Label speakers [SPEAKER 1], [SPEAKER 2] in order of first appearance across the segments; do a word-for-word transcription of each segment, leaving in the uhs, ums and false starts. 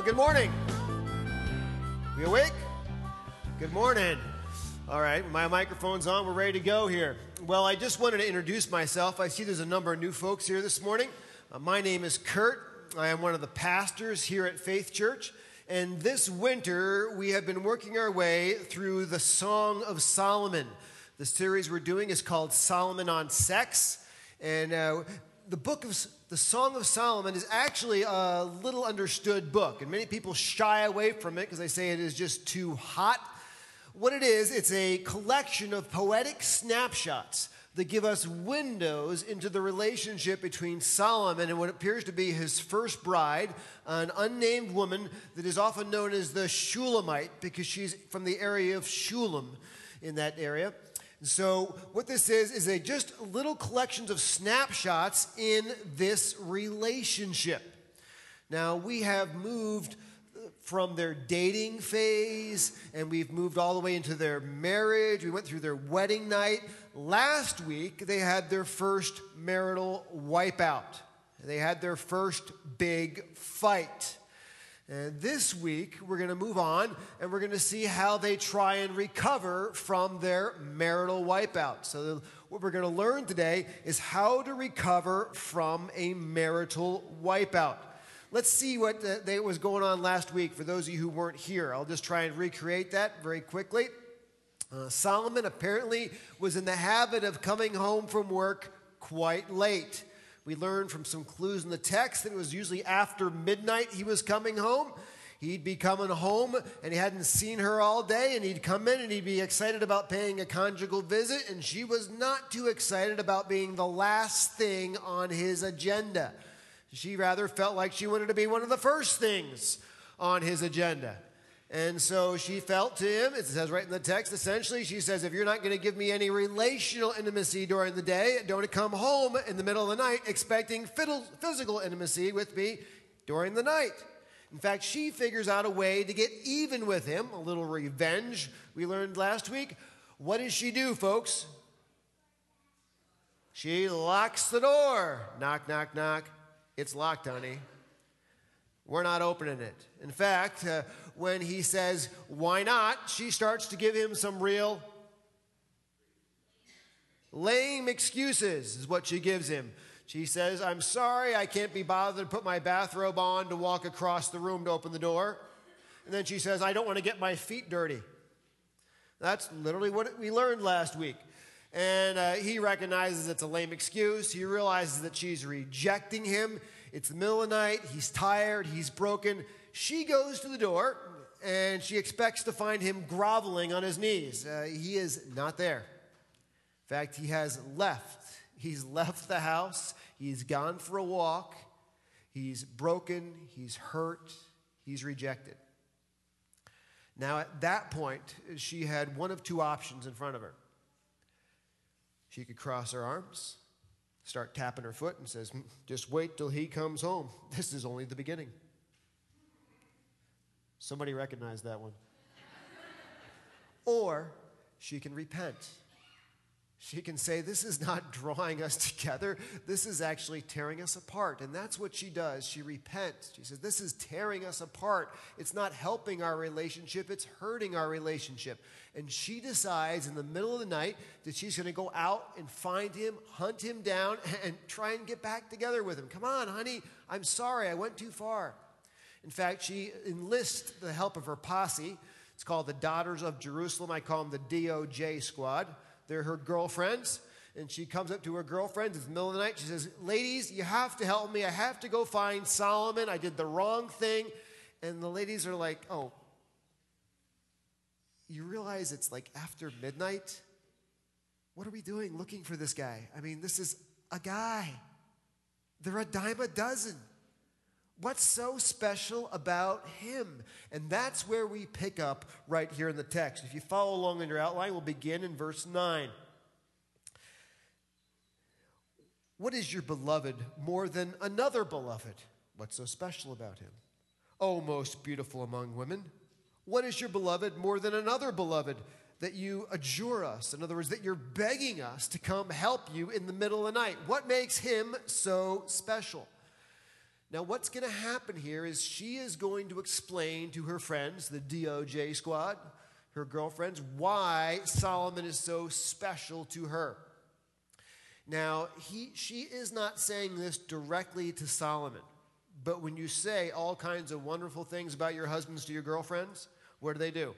[SPEAKER 1] Well, good morning. We awake? Good morning. All right, my microphone's on. We're ready to go here. Well, I just wanted to introduce myself. I see there's a number of new folks here this morning. Uh, my name is Kurt. I am one of the pastors here at Faith Church. And this winter, we have been working our way through the Song of Solomon. The series we're doing is called Solomon on Sex. And uh, the book of the Song of Solomon is actually a little understood book. And many people shy away from it because they say it is just too hot. What it is, it's a collection of poetic snapshots that give us windows into the relationship between Solomon and what appears to be his first bride, an unnamed woman that is often known as the Shulamite because she's from the area of Shulam in that area. So what this is, is a just little collections of snapshots in this relationship. Now, we have moved from their dating phase, and we've moved all the way into their marriage. We went through their wedding night. Last week, they had their first marital wipeout. They had their first big fight. And this week, we're going to move on, and we're going to see how they try and recover from their marital wipeout. So what we're going to learn today is how to recover from a marital wipeout. Let's see what uh, they, was going on last week for those of you who weren't here. I'll just try and recreate that very quickly. Uh, Solomon apparently was in the habit of coming home from work quite late. We learned from some clues in the text that it was usually after midnight he was coming home. He'd be coming home and he hadn't seen her all day, and he'd come in and he'd be excited about paying a conjugal visit, and she was not too excited about being the last thing on his agenda. She rather felt like she wanted to be one of the first things on his agenda. And so she felt to him, it says right in the text, essentially, she says, if you're not going to give me any relational intimacy during the day, don't come home in the middle of the night expecting physical intimacy with me during the night. In fact, she figures out a way to get even with him, a little revenge, we learned last week. What does she do, folks? She locks the door. Knock, knock, knock. It's locked, honey. We're not opening it. In fact, uh, when he says, why not, she starts to give him some real lame excuses is what she gives him. She says, I'm sorry, I can't be bothered to put my bathrobe on to walk across the room to open the door. And then she says, I don't want to get my feet dirty. That's literally what we learned last week. And uh, he recognizes it's a lame excuse. He realizes that she's rejecting him. It's the middle of the night. He's tired. He's broken. She goes to the door, and she expects to find him groveling on his knees. Uh, he is not there. In fact, he has left. He's left the house. He's gone for a walk. He's broken. He's hurt. He's rejected. Now, at that point, she had one of two options in front of her. She could cross her arms, start tapping her foot, and says, just wait till he comes home. This is only the beginning. Somebody recognized that one. Or she can repent. She can say, this is not drawing us together. This is actually tearing us apart. And that's what she does. She repents. She says, this is tearing us apart. It's not helping our relationship. It's hurting our relationship. And she decides in the middle of the night that she's going to go out and find him, hunt him down, and try and get back together with him. Come on, honey. I'm sorry. I went too far. In fact, she enlists the help of her posse. It's called the Daughters of Jerusalem. I call them the D O J squad. They're her girlfriends, and she comes up to her girlfriends. It's the middle of the night. She says, ladies, you have to help me. I have to go find Solomon. I did the wrong thing. And the ladies are like, oh, you realize it's like after midnight? What are we doing looking for this guy? I mean, this is a guy. They're a dime a dozen. What's so special about him? And that's where we pick up right here in the text. If you follow along in your outline, we'll begin in verse nine. What is your beloved more than another beloved? What's so special about him? Oh, most beautiful among women. What is your beloved more than another beloved that you adjure us? In other words, that you're begging us to come help you in the middle of the night. What makes him so special? Now, what's going to happen here is she is going to explain to her friends, the D O J squad, her girlfriends, why Solomon is so special to her. Now, he, she is not saying this directly to Solomon, but when you say all kinds of wonderful things about your husbands to your girlfriends, what do they do?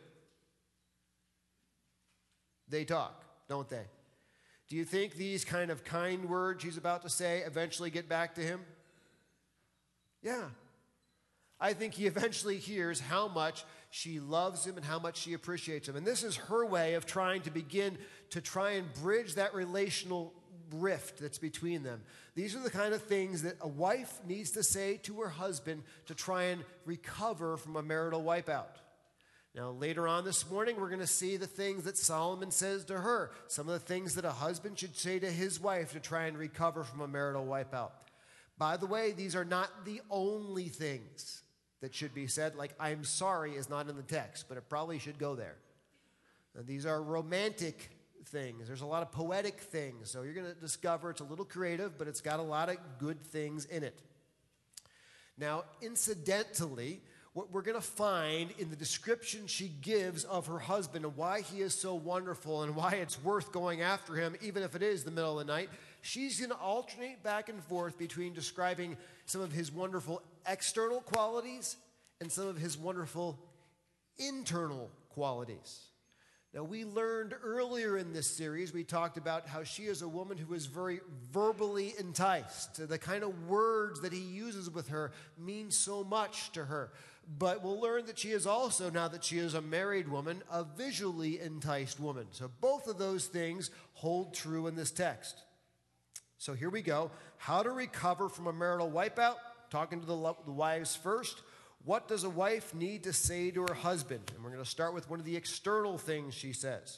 [SPEAKER 1] They talk, don't they? Do you think these kind of kind words she's about to say eventually get back to him? Yeah. I think he eventually hears how much she loves him and how much she appreciates him. And this is her way of trying to begin to try and bridge that relational rift that's between them. These are the kind of things that a wife needs to say to her husband to try and recover from a marital wipeout. Now, later on this morning, we're going to see the things that Solomon says to her, some of the things that a husband should say to his wife to try and recover from a marital wipeout. By the way, these are not the only things that should be said. Like, I'm sorry is not in the text, but it probably should go there. And these are romantic things. There's a lot of poetic things. So you're going to discover it's a little creative, but it's got a lot of good things in it. Now, incidentally, what we're going to find in the description she gives of her husband and why he is so wonderful and why it's worth going after him, even if it is the middle of the night, she's going to alternate back and forth between describing some of his wonderful external qualities and some of his wonderful internal qualities. Now, we learned earlier in this series, we talked about how she is a woman who is very verbally enticed. The kind of words that he uses with her mean so much to her. But we'll learn that she is also, now that she is a married woman, a visually enticed woman. So both of those things hold true in this text. So here we go. How to recover from a marital wipeout. Talking to the, the wives first. What does a wife need to say to her husband? And we're going to start with one of the external things she says.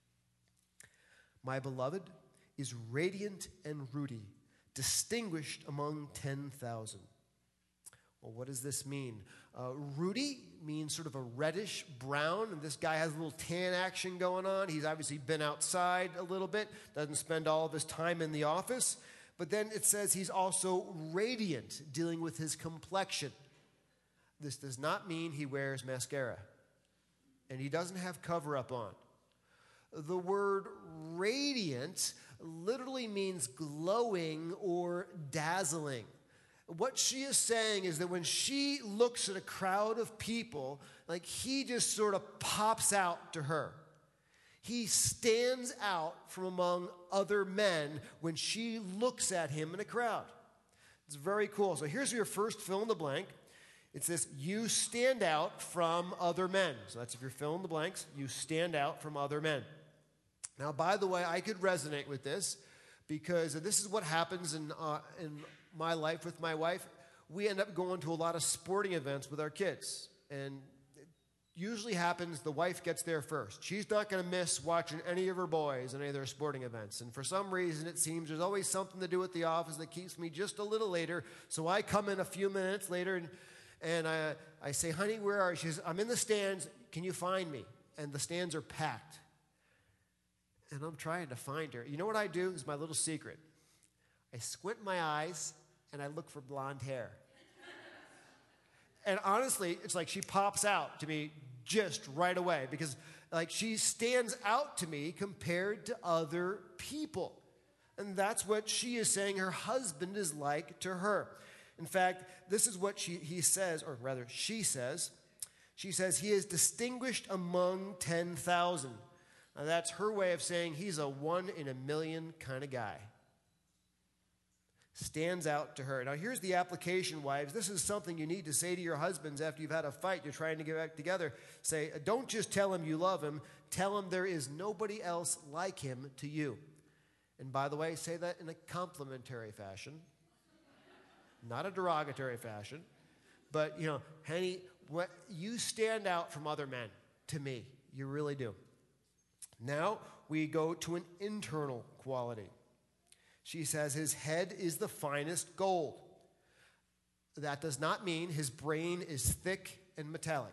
[SPEAKER 1] My beloved is radiant and ruddy, distinguished among ten thousand. Well, what does this mean? Uh, ruddy means sort of a reddish brown, and this guy has a little tan action going on. He's obviously been outside a little bit, doesn't spend all of his time in the office. But then it says he's also radiant, dealing with his complexion. This does not mean he wears mascara, and he doesn't have cover-up on. The word radiant literally means glowing or dazzling. What she is saying is that when she looks at a crowd of people, like he just sort of pops out to her. He stands out from among other men when she looks at him in a crowd. It's very cool. So here's your first fill in the blank. It says, you stand out from other men. So that's if you're filling the blanks, you stand out from other men. Now, by the way, I could resonate with this because this is what happens in, uh, in my life with my wife. We end up going to a lot of sporting events with our kids. And it usually happens the wife gets there first. She's not going to miss watching any of her boys in any of their sporting events. And for some reason, it seems there's always something to do at the office that keeps me just a little later. So I come in a few minutes later and And I, I say, honey, where are you? She says, I'm in the stands. Can you find me? And the stands are packed. And I'm trying to find her. You know what I do? This is my little secret. I squint my eyes, and I look for blonde hair. And honestly, it's like she pops out to me just right away because like she stands out to me compared to other people. And that's what she is saying her husband is like to her. In fact, this is what she, he says, or rather she says. She says, he is distinguished among ten thousand. Now that's her way of saying he's a one in a million kind of guy. Stands out to her. Now here's the application, wives. This is something you need to say to your husbands after you've had a fight. You're trying to get back together. Say, don't just tell him you love him. Tell him there is nobody else like him to you. And by the way, say that in a complimentary fashion. Not a derogatory fashion, but, you know, honey, what, you stand out from other men to me. You really do. Now we go to an internal quality. She says his head is the finest gold. That does not mean his brain is thick and metallic.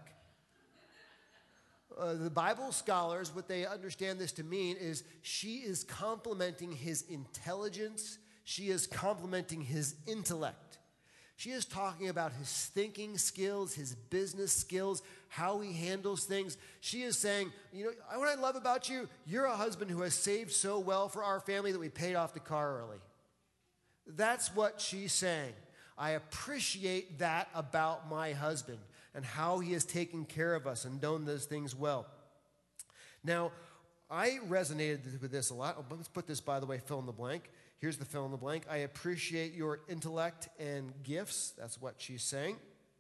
[SPEAKER 1] Uh, the Bible scholars, what they understand this to mean is she is complimenting his intelligence. She is complimenting his intellect. She is talking about his thinking skills, his business skills, how he handles things. She is saying, you know, what I love about you, you're a husband who has saved so well for our family that we paid off the car early. That's what she's saying. I appreciate that about my husband and how he has taken care of us and done those things well. Now, I resonated with this a lot. Oh, let's put this, by the way, fill in the blank. Here's the fill in the blank. I appreciate your intellect and gifts. That's what she's saying.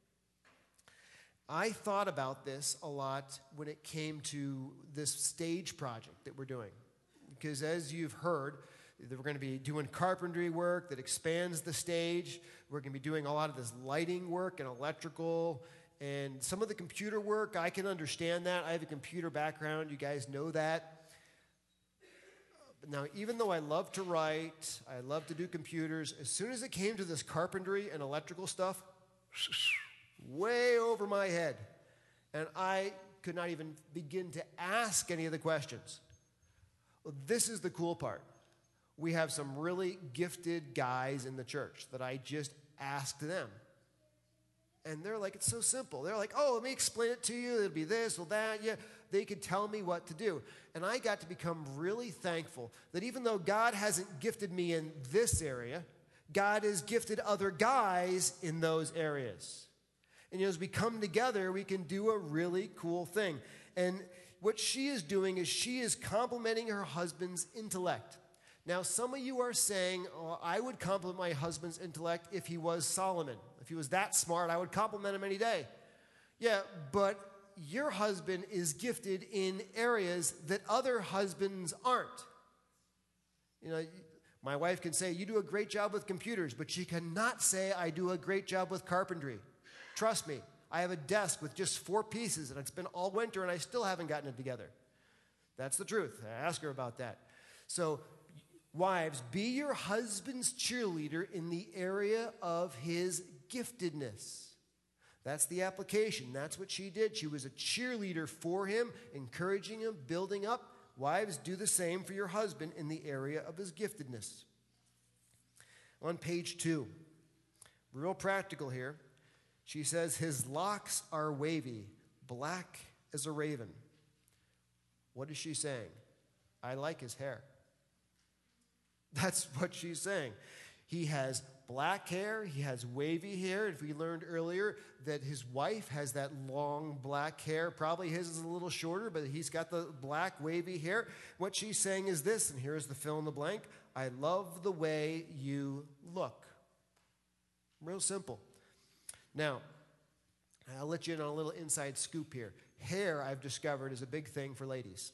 [SPEAKER 1] I thought about this a lot when it came to this stage project that we're doing. Because as you've heard, we're going to be doing carpentry work that expands the stage. We're going to be doing a lot of this lighting work and electrical and some of the computer work. I can understand that. I have a computer background. You guys know that. Now, even though I love to write, I love to do computers, as soon as it came to this carpentry and electrical stuff, way over my head. And I could not even begin to ask any of the questions. Well, this is the cool part. We have some really gifted guys in the church that I just asked them. And they're like, it's so simple. They're like, oh, let me explain it to you. It'll be this or that. Yeah, they could tell me what to do. And I got to become really thankful that even though God hasn't gifted me in this area, God has gifted other guys in those areas. And you know, as we come together, we can do a really cool thing. And what she is doing is she is complimenting her husband's intellect. Now, some of you are saying, oh, I would compliment my husband's intellect if he was Solomon. If he was that smart, I would compliment him any day. Yeah, but your husband is gifted in areas that other husbands aren't. You know, my wife can say, you do a great job with computers, but she cannot say, I do a great job with carpentry. Trust me, I have a desk with just four pieces, and it's been all winter, and I still haven't gotten it together. That's the truth. I ask her about that. So, wives, be your husband's cheerleader in the area of his giftedness. That's the application. That's what she did. She was a cheerleader for him, encouraging him, building up. Wives, do the same for your husband in the area of his giftedness. On page two, real practical here, she says, his locks are wavy, black as a raven. What is she saying? I like his hair. That's what she's saying. He has black hair. He has wavy hair. If we learned earlier that his wife has that long black hair, probably his is a little shorter, but he's got the black wavy hair. What she's saying is this, and here's the fill in the blank. I love the way you look. Real simple. Now, I'll let you in on a little inside scoop here. Hair, I've discovered, is a big thing for ladies.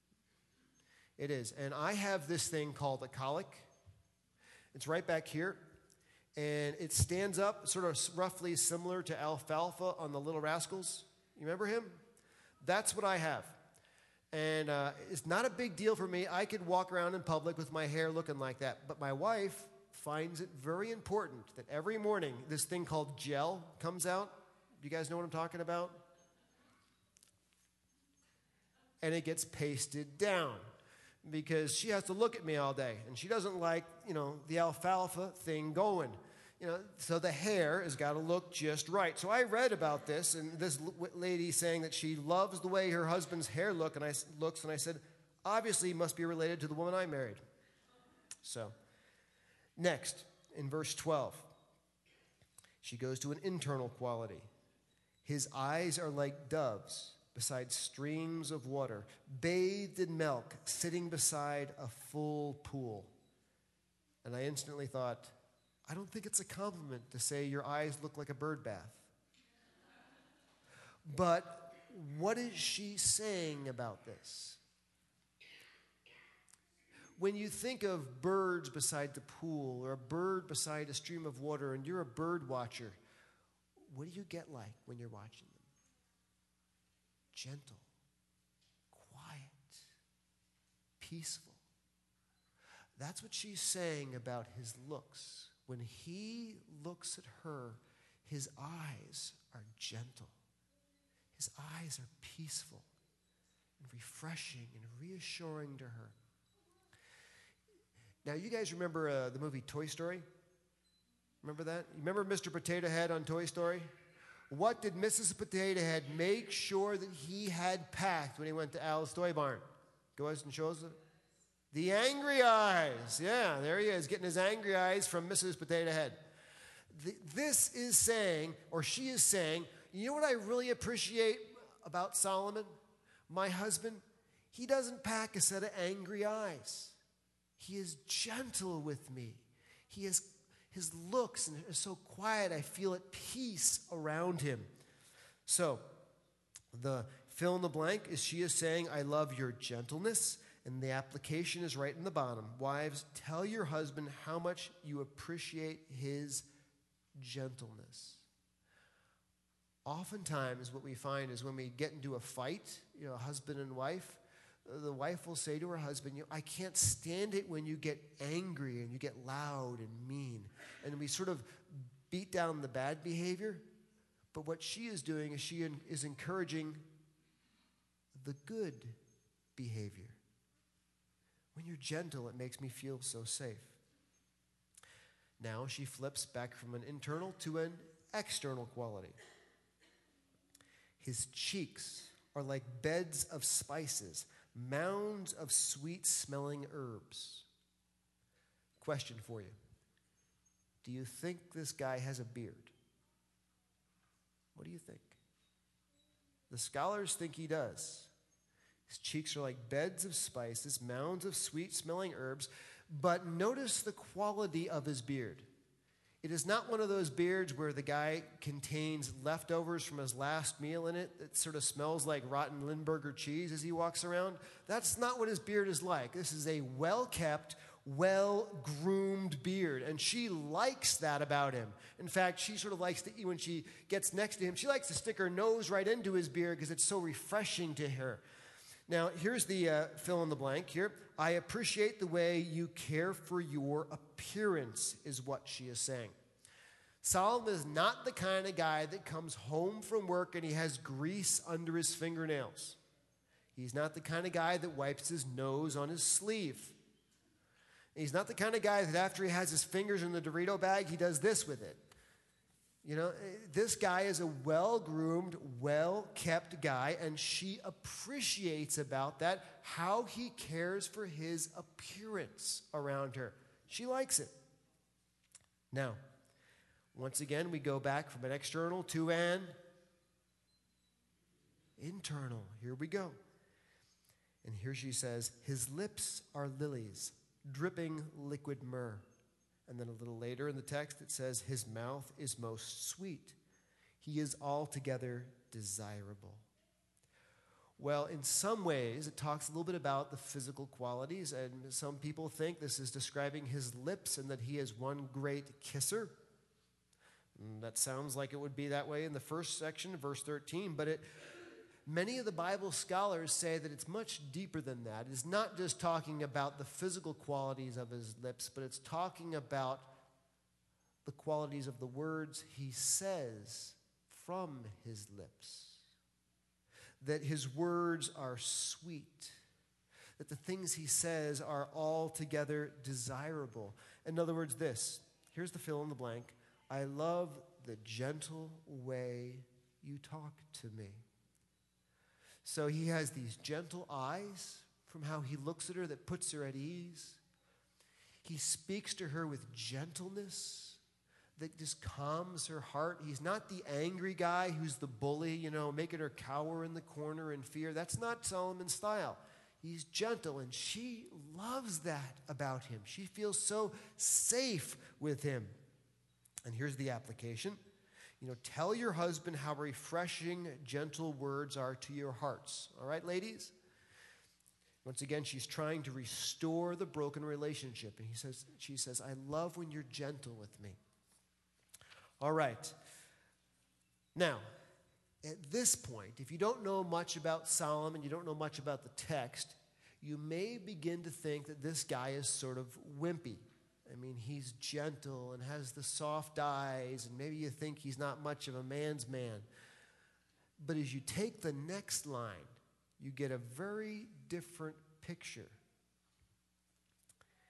[SPEAKER 1] It is. And I have this thing called a colic. It's right back here. And it stands up sort of roughly similar to Alfalfa on the Little Rascals. You remember him? That's what I have. And uh, it's not a big deal for me. I could walk around in public with my hair looking like that. But my wife finds it very important that every morning this thing called gel comes out. Do you guys know what I'm talking about? And it gets pasted down because she has to look at me all day. And she doesn't like, you know, the alfalfa thing going. You know, so the hair has got to look just right. So I read about this, and this lady saying that she loves the way her husband's hair look, and I, looks, and I said, obviously he must be related to the woman I married. So, next, in verse twelve, she goes to an internal quality. His eyes are like doves beside streams of water, bathed in milk, sitting beside a full pool. And I instantly thought, I don't think it's a compliment to say your eyes look like a bird bath. But what is she saying about this? When you think of birds beside the pool or a bird beside a stream of water and you're a bird watcher, what do you get like when you're watching them? Gentle, quiet, peaceful. That's what she's saying about his looks. When he looks at her, his eyes are gentle. His eyes are peaceful and refreshing and reassuring to her. Now, you guys remember uh, the movie Toy Story? Remember that? You remember Mister Potato Head on Toy Story? What did Missus Potato Head make sure that he had packed when he went to Al's Toy Barn? Go ahead and show us it. The angry eyes. Yeah, there he is, getting his angry eyes from Missus Potato Head. The, this is saying, or she is saying, you know what I really appreciate about Solomon? My husband, he doesn't pack a set of angry eyes. He is gentle with me. He is, his looks are so quiet, I feel at peace around him. So, the fill in the blank is she is saying, I love your gentleness. And the application is right in the bottom. Wives, tell your husband how much you appreciate his gentleness. Oftentimes what we find is when we get into a fight, you know, husband and wife, the wife will say to her husband, you know, I can't stand it when you get angry and you get loud and mean. And we sort of beat down the bad behavior. But what she is doing is she is encouraging the good behavior. When you're gentle, it makes me feel so safe. Now she flips back from an internal to an external quality. His cheeks are like beds of spices, mounds of sweet-smelling herbs. Question for you. Do you think this guy has a beard? What do you think? The scholars think he does. His cheeks are like beds of spices, mounds of sweet-smelling herbs. But notice the quality of his beard. It is not one of those beards where the guy contains leftovers from his last meal in it that sort of smells like rotten Limburger cheese as he walks around. That's not what his beard is like. This is a well-kept, well-groomed beard, and she likes that about him. In fact, she sort of likes to, when she gets next to him, she likes to stick her nose right into his beard because it's so refreshing to her. Now, here's the uh, fill in the blank here. I appreciate the way you care for your appearance, is what she is saying. Solomon is not the kind of guy that comes home from work and he has grease under his fingernails. He's not the kind of guy that wipes his nose on his sleeve. He's not the kind of guy that after he has his fingers in the Dorito bag, he does this with it. You know, this guy is a well-groomed, well-kept guy, and she appreciates about that how he cares for his appearance around her. She likes it. Now, once again, we go back from an external to an internal. Here we go. And here she says, his lips are lilies, dripping liquid myrrh. And then a little later in the text it says, his mouth is most sweet. He is altogether desirable. Well, in some ways, it talks a little bit about the physical qualities, and some people think this is describing his lips and that he is one great kisser. And that sounds like it would be that way in the first section, verse thirteen, but it many of the Bible scholars say that it's much deeper than that. It's not just talking about the physical qualities of his lips, but it's talking about the qualities of the words he says from his lips. That his words are sweet. That the things he says are altogether desirable. In other words, this. Here's the fill in the blank. I love the gentle way you talk to me. So he has these gentle eyes from how he looks at her that puts her at ease. He speaks to her with gentleness that just calms her heart. He's not the angry guy who's the bully, you know, making her cower in the corner in fear. That's not Solomon's style. He's gentle, and she loves that about him. She feels so safe with him. And here's the application. You know, tell your husband how refreshing, gentle words are to your hearts. All right, ladies? Once again, she's trying to restore the broken relationship. And he says, she says, I love when you're gentle with me. All right. Now, at this point, if you don't know much about Solomon, you don't know much about the text, you may begin to think that this guy is sort of wimpy. I mean, he's gentle and has the soft eyes, and maybe you think he's not much of a man's man. But as you take the next line, you get a very different picture.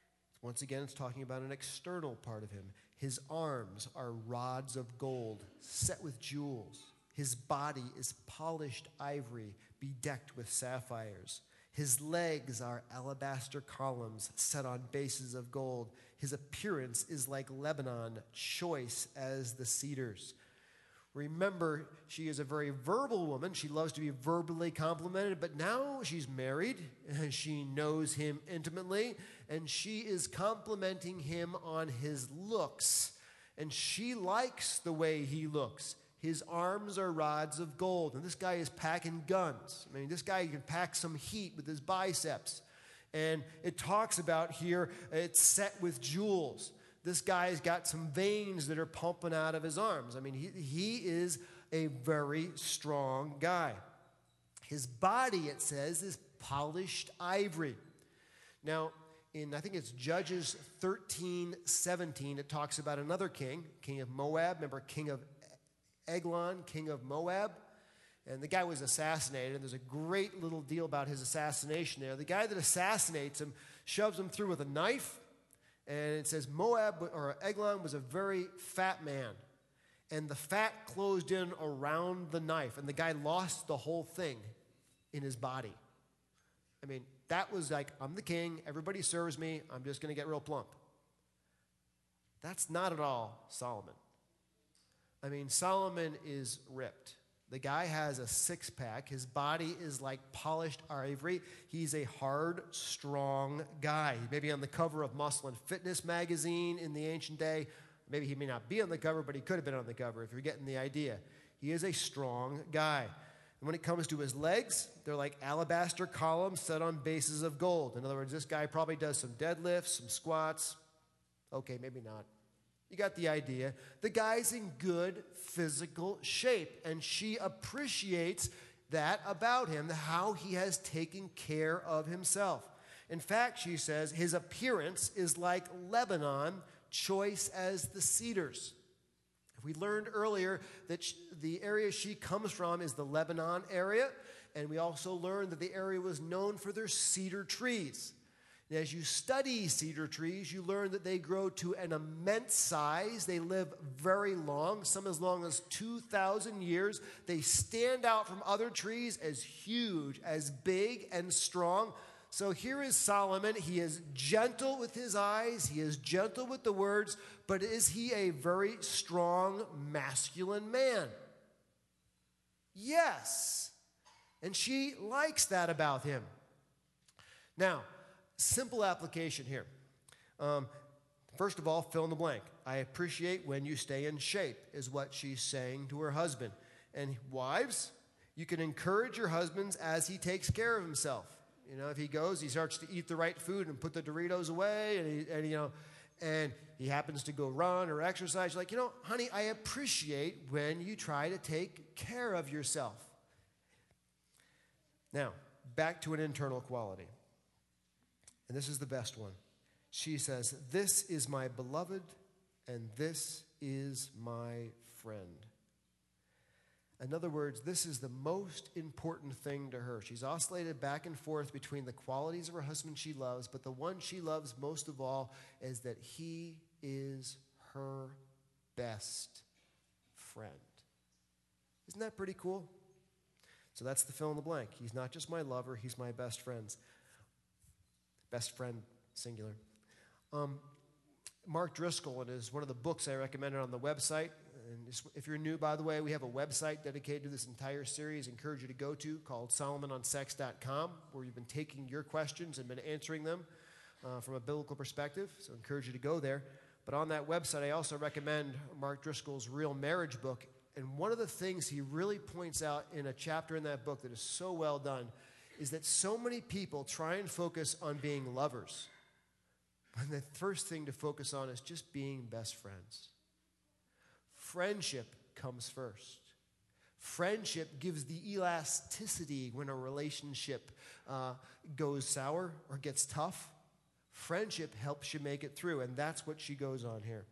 [SPEAKER 1] Once again, it's talking about an external part of him. His arms are rods of gold, set with jewels. His body is polished ivory, bedecked with sapphires. His legs are alabaster columns set on bases of gold. His appearance is like Lebanon, choice as the cedars. Remember, she is a very verbal woman. She loves to be verbally complimented, but now she's married, and she knows him intimately, and she is complimenting him on his looks, and she likes the way he looks. His arms are rods of gold, and this guy is packing guns. I mean, this guy can pack some heat with his biceps, and it talks about here, it's set with jewels. This guy's got some veins that are pumping out of his arms. I mean, he, he is a very strong guy. His body, it says, is polished ivory. Now, in, I think it's Judges thirteen seventeen, it talks about another king, king of Moab. Remember, king of Eglon, king of Moab? And the guy was assassinated, and there's a great little deal about his assassination there. The guy that assassinates him shoves him through with a knife. And it says Moab, or Eglon, was a very fat man. And the fat closed in around the knife. And the guy lost the whole thing in his body. I mean, that was like, I'm the king. Everybody serves me. I'm just going to get real plump. That's not at all Solomon. I mean, Solomon is ripped. The guy has a six-pack. His body is like polished ivory. He's a hard, strong guy. Maybe on the cover of Muscle and Fitness magazine in the ancient day. Maybe he may not be on the cover, but he could have been on the cover if you're getting the idea. He is a strong guy. And when it comes to his legs, they're like alabaster columns set on bases of gold. In other words, this guy probably does some deadlifts, some squats. Okay, maybe not. You got the idea. The guy's in good physical shape, and she appreciates that about him, how he has taken care of himself. In fact, she says, his appearance is like Lebanon, choice as the cedars. We learned earlier that sh- the area she comes from is the Lebanon area, and we also learned that the area was known for their cedar trees. And as you study cedar trees, you learn that they grow to an immense size. They live very long, some as long as two thousand years. They stand out from other trees as huge, as big and strong. So here is Solomon. He is gentle with his eyes. He is gentle with the words. But is he a very strong, masculine man? Yes. And she likes that about him. Now, simple application here. Um, first of all, fill in the blank. I appreciate when you stay in shape, is what she's saying to her husband. And wives, you can encourage your husbands as he takes care of himself. You know, if he goes, he starts to eat the right food and put the Doritos away, and, he, and you know, and he happens to go run or exercise, you're like, you know, honey, I appreciate when you try to take care of yourself. Now, back to an internal quality. And this is the best one. She says, this is my beloved, and this is my friend. In other words, this is the most important thing to her. She's oscillated back and forth between the qualities of her husband she loves, but the one she loves most of all is that he is her best friend. Isn't that pretty cool? So that's the fill in the blank. He's not just my lover, he's my best friend. Best friend, singular. Um, Mark Driscoll, it is one of the books I recommended on the website. And if you're new, by the way, we have a website dedicated to this entire series. I encourage you to go to, called solomon on sex dot com, where we've been taking your questions and been answering them uh, from a biblical perspective. So I encourage you to go there. But on that website, I also recommend Mark Driscoll's Real Marriage book. And one of the things he really points out in a chapter in that book that is so well done is that so many people try and focus on being lovers. And the first thing to focus on is just being best friends. Friendship comes first. Friendship gives the elasticity when a relationship uh, goes sour or gets tough. Friendship helps you make it through, and that's what she goes on here.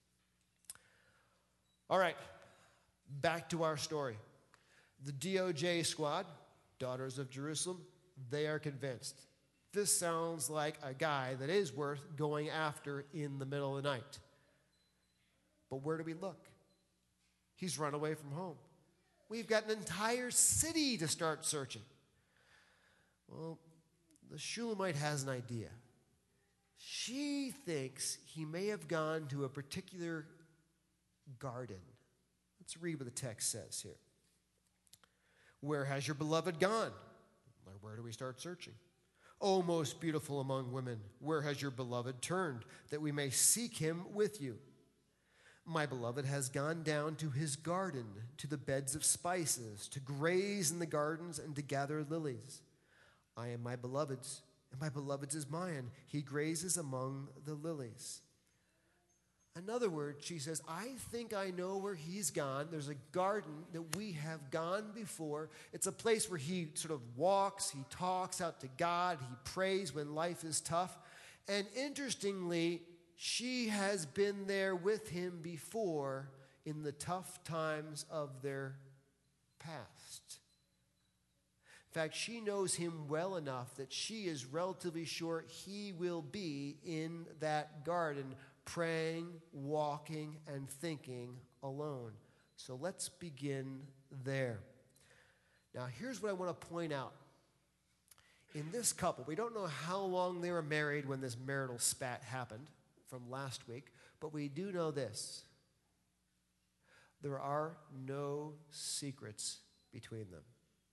[SPEAKER 1] All right, back to our story. The D O J squad, Daughters of Jerusalem, they are convinced. This sounds like a guy that is worth going after in the middle of the night. But where do we look? He's run away from home. We've got an entire city to start searching. Well, the Shulamite has an idea. She thinks he may have gone to a particular garden. Let's read what the text says here. Where has your beloved gone? Where do we start searching? O most beautiful among women, where has your beloved turned, that we may seek him with you? My beloved has gone down to his garden, to the beds of spices, to graze in the gardens and to gather lilies. I am my beloved's, and my beloved's is mine. He grazes among the lilies. In other words, she says, I think I know where he's gone. There's a garden that we have gone before. It's a place where he sort of walks, he talks out to God, he prays when life is tough. And interestingly, she has been there with him before in the tough times of their past. In fact, she knows him well enough that she is relatively sure he will be in that garden praying, walking, and thinking alone. So let's begin there. Now, here's what I want to point out. In this couple, we don't know how long they were married when this marital spat happened from last week, but we do know this. There are no secrets between them.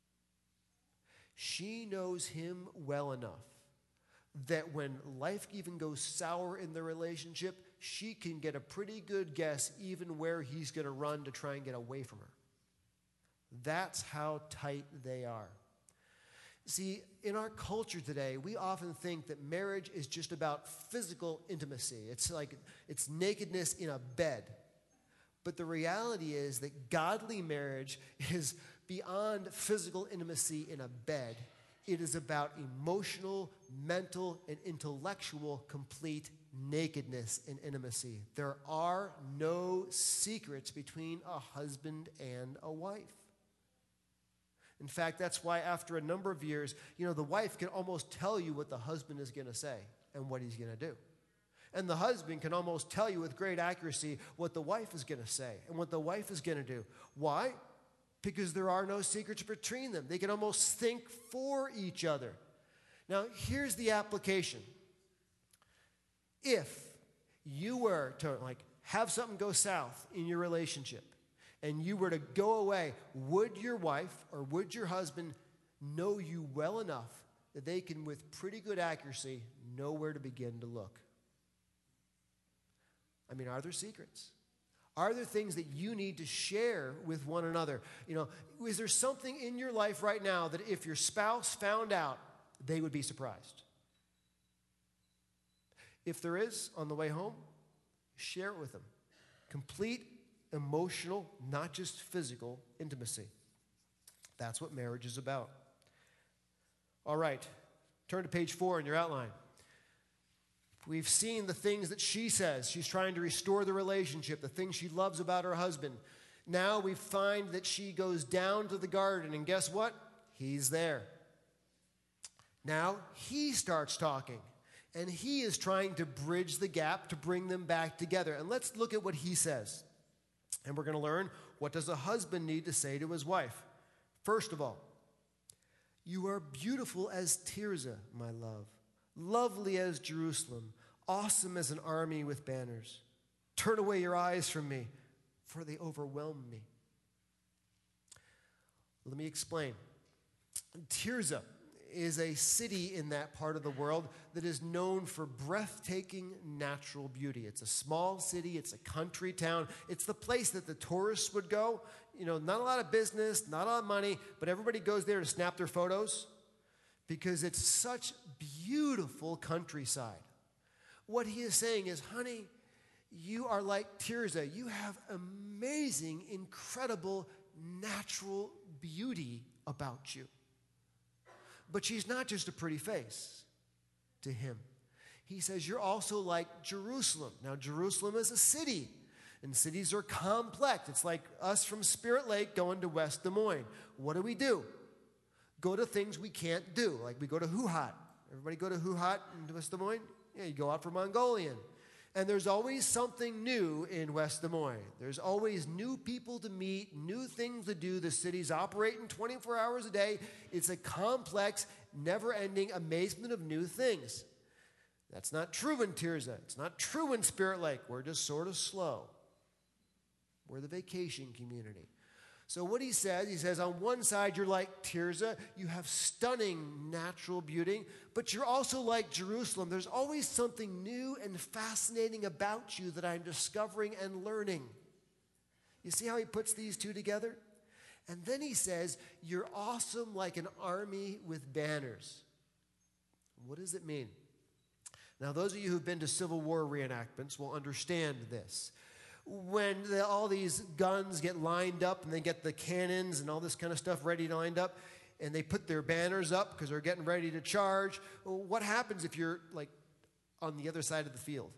[SPEAKER 1] She knows him well enough that when life even goes sour in the relationship, she can get a pretty good guess even where he's going to run to try and get away from her. That's how tight they are. See, in our culture today, we often think that marriage is just about physical intimacy. It's like it's nakedness in a bed. But the reality is that godly marriage is beyond physical intimacy in a bed. It is about emotional, mental, and intellectual complete nakedness and intimacy. There are no secrets between a husband and a wife. In fact, that's why after a number of years, you know, the wife can almost tell you what the husband is going to say and what he's going to do. And the husband can almost tell you with great accuracy what the wife is going to say and what the wife is going to do. Why? Because there are no secrets between them. They can almost think for each other. Now, here's the application. If you were to like have something go south in your relationship and you were to go away, would your wife or would your husband know you well enough that they can, with pretty good accuracy, know where to begin to look? I mean, are there secrets? Are there things that you need to share with one another? You know, is there something in your life right now that if your spouse found out, they would be surprised? If there is, on the way home, share it with them. Complete emotional, not just physical intimacy. That's what marriage is about. All right, turn to page four in your outline. We've seen the things that she says. She's trying to restore the relationship, the things she loves about her husband. Now we find that she goes down to the garden, and guess what? He's there. Now he starts talking, and he is trying to bridge the gap to bring them back together. And let's look at what he says. And we're going to learn, what does a husband need to say to his wife? First of all, you are beautiful as Tirzah, my love. Lovely as Jerusalem, awesome as an army with banners. Turn away your eyes from me, for they overwhelm me. Let me explain. Tirzah is a city in that part of the world that is known for breathtaking natural beauty. It's a small city, it's a country town. It's the place that the tourists would go. You know, not a lot of business, not a lot of money, but everybody goes there to snap their photos because it's such beautiful countryside. What he is saying is, honey, you are like Tirzah. You have amazing, incredible, natural beauty about you. But she's not just a pretty face to him. He says, you're also like Jerusalem. Now, Jerusalem is a city, and cities are complex. It's like us from Spirit Lake going to West Des Moines. What do we do? Go to things we can't do. Like we go to Huhat, Everybody go to Huhat in West Des Moines? Yeah, you go out for Mongolian. And there's always something new in West Des Moines. There's always new people to meet, new things to do. The city's operating twenty-four hours a day. It's a complex, never-ending amazement of new things. That's not true in Tirzah. It's not true in Spirit Lake. We're just sort of slow. We're the vacation community. So what he says, he says, on one side, you're like Tirzah. You have stunning natural beauty, but you're also like Jerusalem. There's always something new and fascinating about you that I'm discovering and learning. You see how he puts these two together? And then he says, you're awesome like an army with banners. What does it mean? Now, those of you who've been to Civil War reenactments will understand this. When the, all these guns get lined up and they get the cannons and all this kind of stuff ready lined up, and they put their banners up because they're getting ready to charge, what happens if you're, like, on the other side of the field?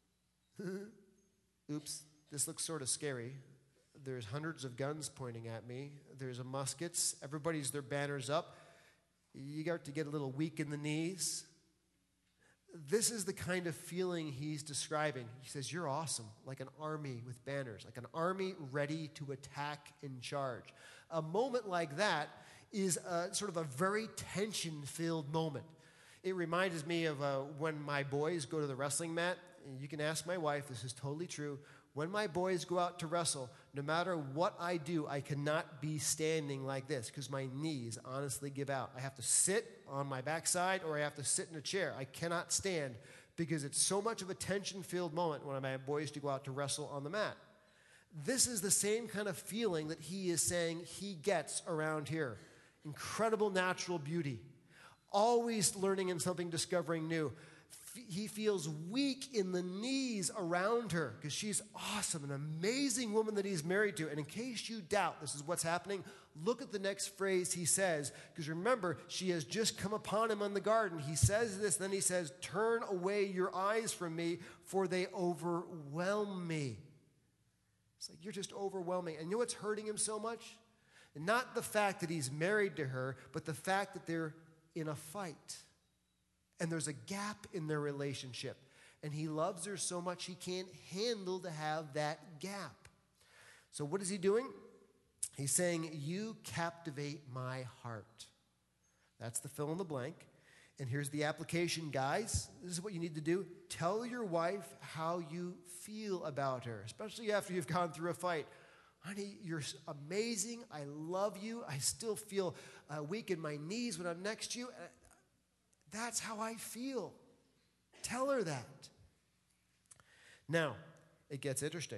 [SPEAKER 1] Oops, this looks sort of scary. There's hundreds of guns pointing at me. There's a muskets. Everybody's their banners up. You got to get a little weak in the knees. This is the kind of feeling he's describing. He says, you're awesome, like an army with banners, like an army ready to attack and charge. A moment like that is a, sort of a very tension-filled moment. It reminds me of uh, when my boys go to the wrestling mat. And you can ask my wife, this is totally true. When my boys go out to wrestle, no matter what I do, I cannot be standing like this because my knees honestly give out. I have to sit on my backside or I have to sit in a chair. I cannot stand because it's so much of a tension-filled moment when my boys to go out to wrestle on the mat. This is the same kind of feeling that he is saying he gets around here. Incredible natural beauty. Always learning and something, discovering new. He feels weak in the knees around her because she's awesome, an amazing woman that he's married to. And in case you doubt this is what's happening, look at the next phrase he says, because remember, she has just come upon him in the garden. He says this, then he says, turn away your eyes from me, for they overwhelm me. It's like, you're just overwhelming. And you know what's hurting him so much? Not the fact that he's married to her, but the fact that they're in a fight. And there's a gap in their relationship. And he loves her so much he can't handle to have that gap. So what is he doing? He's saying, you captivate my heart. That's the fill in the blank. And here's the application, guys. This is what you need to do. Tell your wife how you feel about her, especially after you've gone through a fight. Honey, you're amazing. I love you. I still feel uh, weak in my knees when I'm next to you. That's how I feel. Tell her that. Now, it gets interesting.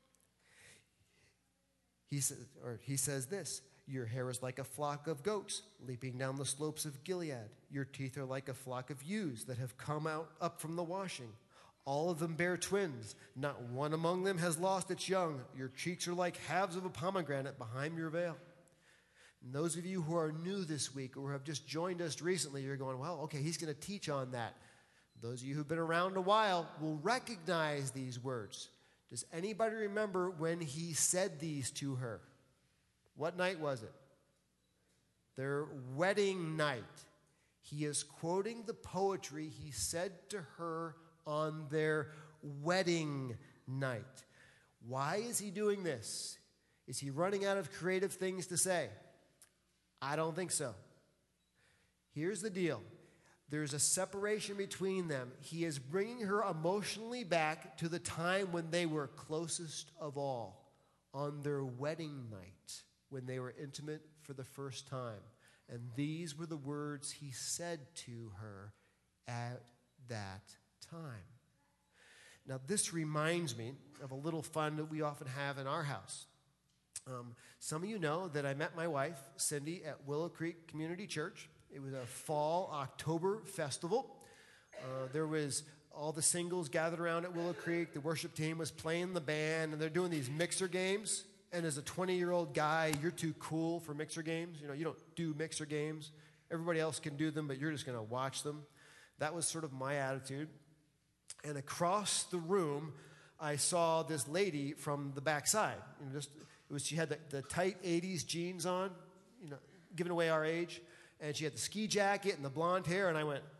[SPEAKER 1] He says, or he says this, your hair is like a flock of goats leaping down the slopes of Gilead. Your teeth are like a flock of ewes that have come out up from the washing. All of them bear twins. Not one among them has lost its young. Your cheeks are like halves of a pomegranate behind your veil. And those of you who are new this week or have just joined us recently, you're going, well, okay, he's going to teach on that. Those of you who've been around a while will recognize these words. Does anybody remember when he said these to her? What night was it? Their wedding night. He is quoting the poetry he said to her on their wedding night. Why is he doing this? Is he running out of creative things to say? I don't think so. Here's the deal. There's a separation between them. He is bringing her emotionally back to the time when they were closest of all, on their wedding night, when they were intimate for the first time. And these were the words he said to her at that time. Now, this reminds me of a little fun that we often have in our house. Um, some of you know that I met my wife, Cindy, at Willow Creek Community Church. It was a fall October festival. Uh, there was all the singles gathered around at Willow Creek. The worship team was playing the band, and they're doing these mixer games. And as a twenty-year-old guy, you're too cool for mixer games. You know, you don't do mixer games. Everybody else can do them, but you're just going to watch them. That was sort of my attitude. And across the room, I saw this lady from the backside. You know, just it was she had the, the tight eighties jeans on, you know, giving away our age, and she had the ski jacket and the blonde hair, and I went,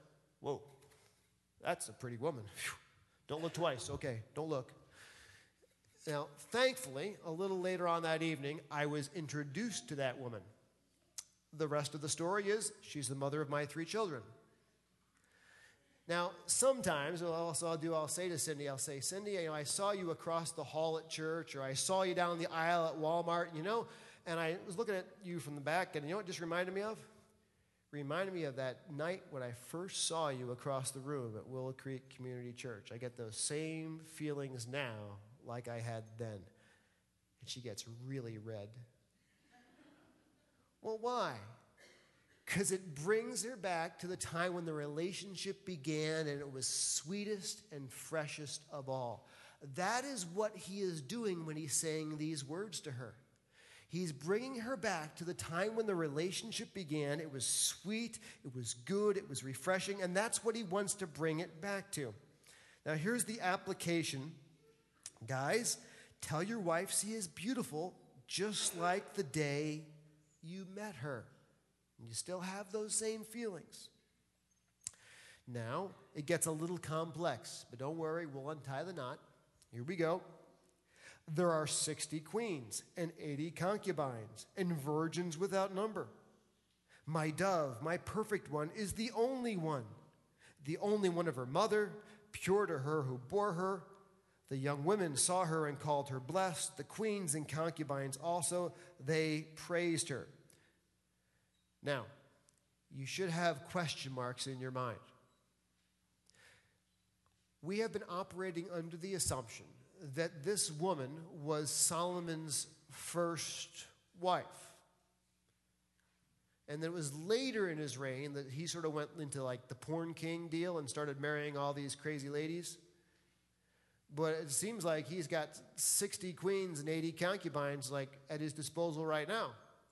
[SPEAKER 1] whoa, that's a pretty woman. Whew. Don't look twice. Okay, don't look. Now, thankfully, a little later on that evening, I was introduced to that woman. The rest of the story is she's the mother of my three children. Now, sometimes, what also I'll do, I'll say to Cindy, I'll say, Cindy, you know, I saw you across the hall at church, or I saw you down the aisle at Walmart, you know, and I was looking at you from the back, and you know what it just reminded me of? Reminded me of that night when I first saw you across the room at Willow Creek Community Church. I get those same feelings now like I had then. And she gets really red. Well, why? Because it brings her back to the time when the relationship began and it was sweetest and freshest of all. That is what he is doing when he's saying these words to her. He's bringing her back to the time when the relationship began. It was sweet, it was good, it was refreshing, and that's what he wants to bring it back to. Now, here's the application. Guys, tell your wife she is beautiful just like the day you met her. You still have those same feelings. Now, it gets a little complex, but don't worry, we'll untie the knot. Here we go. There are sixty queens and eighty concubines and virgins without number. My dove, my perfect one, is the only one, the only one of her mother, pure to her who bore her. The young women saw her and called her blessed. The queens and concubines also, they praised her. Now, you should have question marks in your mind. We have been operating under the assumption that this woman was Solomon's first wife. And that it was later in his reign that he sort of went into like the porn king deal and started marrying all these crazy ladies. But it seems like he's got sixty queens and eighty concubines like at his disposal right now.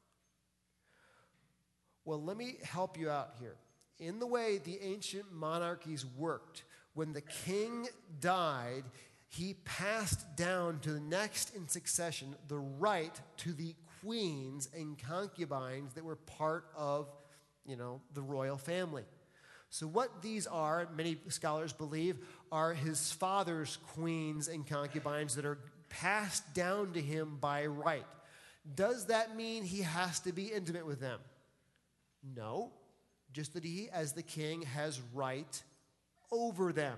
[SPEAKER 1] Well, let me help you out here. In the way the ancient monarchies worked, when the king died, he passed down to the next in succession the right to the queens and concubines that were part of, you know, the royal family. So what these are, many scholars believe, are his father's queens and concubines that are passed down to him by right. Does that mean he has to be intimate with them? No, just that he, as the king, has right over them.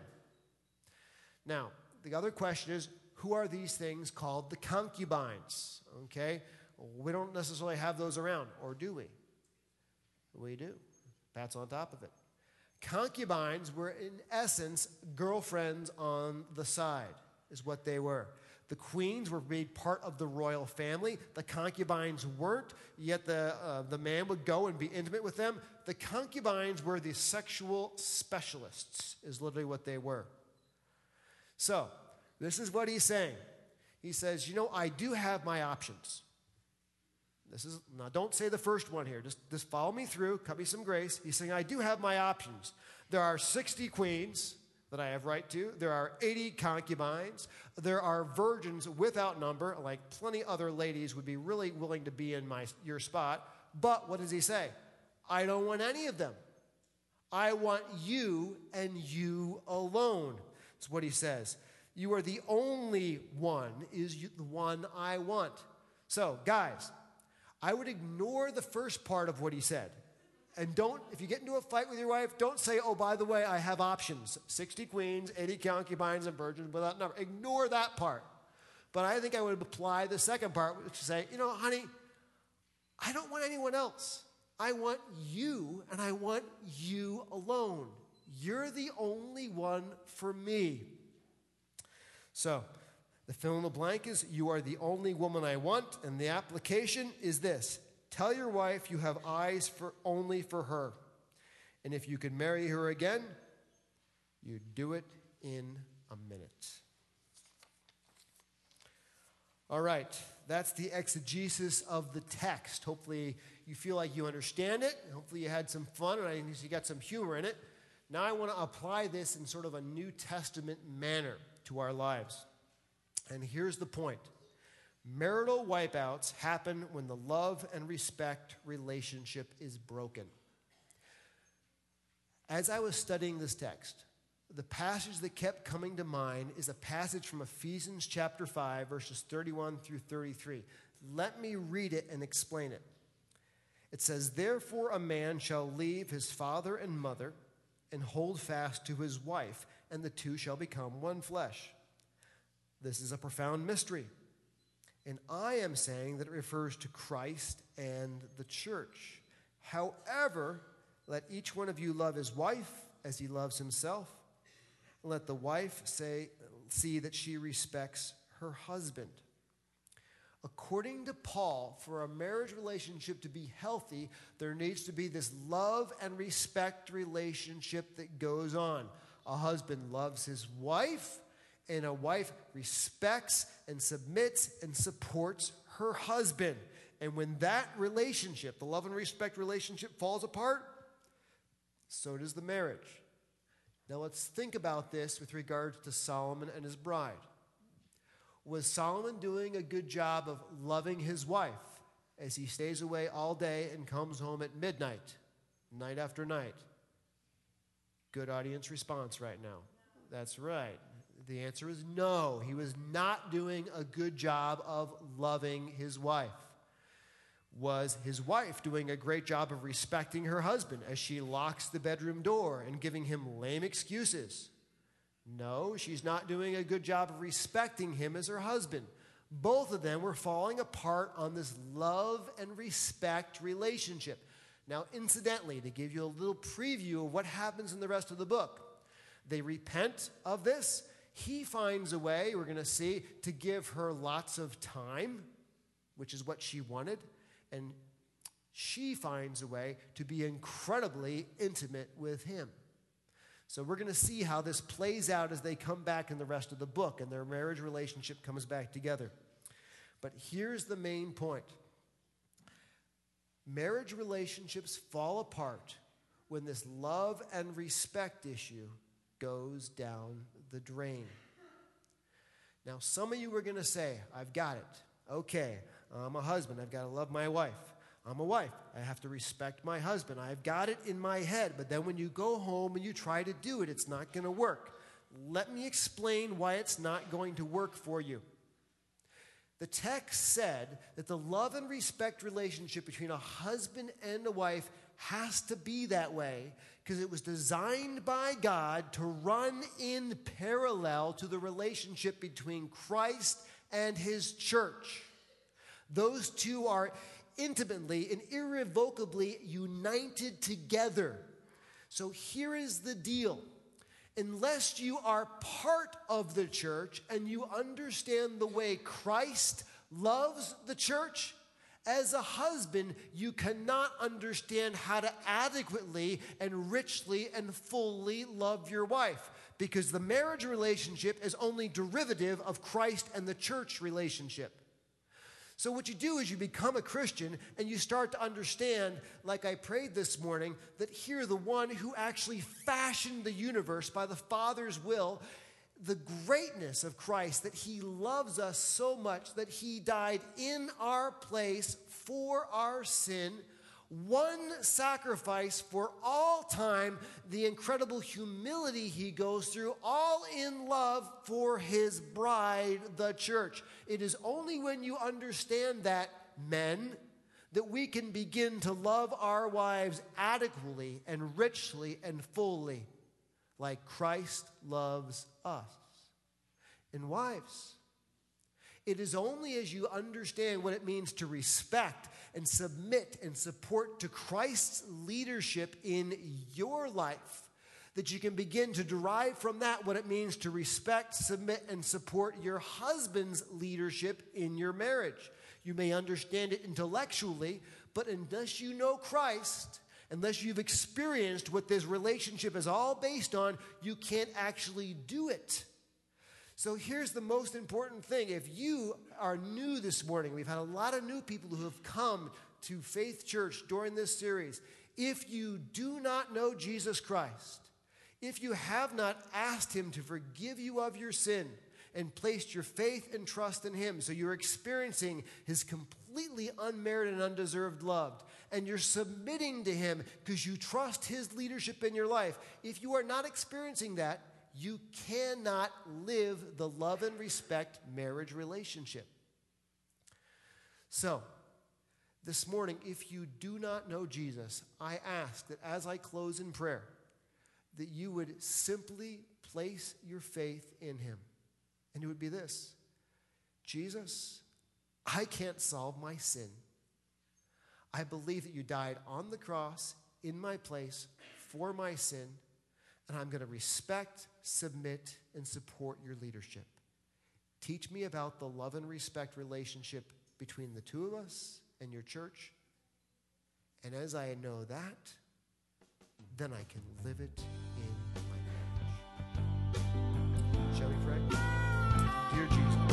[SPEAKER 1] Now, the other question is, who are these things called the concubines? Okay, we don't necessarily have those around, or do we? We do. Pat's on top of it. Concubines were, in essence, girlfriends on the side, is what they were. The queens were made part of the royal family. The concubines weren't, yet the, uh, the man would go and be intimate with them. The concubines were the sexual specialists, is literally what they were. So, this is what he's saying. He says, you know, I do have my options. This is, now don't say the first one here. Just, just follow me through, cut me some grace. He's saying, I do have my options. There are sixty queens that I have right to. There are eighty concubines. There are virgins without number, like plenty other ladies would be really willing to be in my your spot. But what does he say? I don't want any of them. I want you and you alone. That's what he says. You are the only one, is you, the one I want. So, guys, I would ignore the first part of what he said. And don't, if you get into a fight with your wife, don't say, oh, by the way, I have options. sixty queens, eighty concubines, and virgins without number. Ignore that part. But I think I would apply the second part, which is say, you know, honey, I don't want anyone else. I want you, and I want you alone. You're the only one for me. So, the fill in the blank is, you are the only woman I want, and the application is this. Tell your wife you have eyes for only for her. And if you could marry her again, you'd do it in a minute. All right, that's the exegesis of the text. Hopefully you feel like you understand it. Hopefully you had some fun, and I think you got some humor in it. Now I want to apply this in sort of a New Testament manner to our lives. And here's the point. Marital wipeouts happen when the love and respect relationship is broken. As I was studying this text, the passage that kept coming to mind is a passage from Ephesians chapter five, verses thirty-one through thirty-three. Let me read it and explain it. It says, "Therefore a man shall leave his father and mother and hold fast to his wife, and the two shall become one flesh." This is a profound mystery. And I am saying that it refers to Christ and the church. However, let each one of you love his wife as he loves himself. Let the wife say, see that she respects her husband. According to Paul, for a marriage relationship to be healthy, there needs to be this love and respect relationship that goes on. A husband loves his wife, and a wife respects and submits and supports her husband. And when that relationship, the love and respect relationship, falls apart, so does the marriage. Now let's think about this with regards to Solomon and his bride. Was Solomon doing a good job of loving his wife as he stays away all day and comes home at midnight, night after night? Good audience response right now. That's right. The answer is no. He was not doing a good job of loving his wife. Was his wife doing a great job of respecting her husband as she locks the bedroom door and giving him lame excuses? No, she's not doing a good job of respecting him as her husband. Both of them were falling apart on this love and respect relationship. Now, incidentally, to give you a little preview of what happens in the rest of the book, they repent of this. He finds a way, we're going to see, to give her lots of time, which is what she wanted. And she finds a way to be incredibly intimate with him. So we're going to see how this plays out as they come back in the rest of the book and their marriage relationship comes back together. But here's the main point. Marriage relationships fall apart when this love and respect issue goes down the drain. Now, some of you are going to say, I've got it. Okay, I'm a husband. I've got to love my wife. I'm a wife. I have to respect my husband. I've got it in my head. But then when you go home and you try to do it, it's not going to work. Let me explain why it's not going to work for you. The text said that the love and respect relationship between a husband and a wife has to be that way because it was designed by God to run in parallel to the relationship between Christ and his church. Those two are intimately and irrevocably united together. So here is the deal. Unless you are part of the church and you understand the way Christ loves the church, as a husband, you cannot understand how to adequately and richly and fully love your wife, because the marriage relationship is only derivative of Christ and the church relationship. So what you do is you become a Christian and you start to understand, like I prayed this morning, that here the one who actually fashioned the universe by the Father's will, the greatness of Christ, that he loves us so much that he died in our place for our sin, one sacrifice for all time, the incredible humility he goes through, all in love for his bride, the church. It is only when you understand that, men, that we can begin to love our wives adequately and richly and fully, like Christ loves us. And wives, it is only as you understand what it means to respect and submit and support to Christ's leadership in your life that you can begin to derive from that what it means to respect, submit, and support your husband's leadership in your marriage. You may understand it intellectually, but unless you know Christ, unless you've experienced what this relationship is all based on, you can't actually do it. So here's the most important thing. If you are new this morning, we've had a lot of new people who have come to Faith Church during this series. If you do not know Jesus Christ, if you have not asked him to forgive you of your sin and placed your faith and trust in him. So you're experiencing his completely unmerited and undeserved love. And you're submitting to him because you trust his leadership in your life. If you are not experiencing that, you cannot live the love and respect marriage relationship. So, this morning, if you do not know Jesus, I ask that as I close in prayer, that you would simply place your faith in him. And it would be this: Jesus, I can't solve my sin. I believe that you died on the cross in my place for my sin, and I'm going to respect, submit, and support your leadership. Teach me about the love and respect relationship between the two of us and your church. And as I know that, then I can live it in my marriage. Shall we pray? Dear Jesus,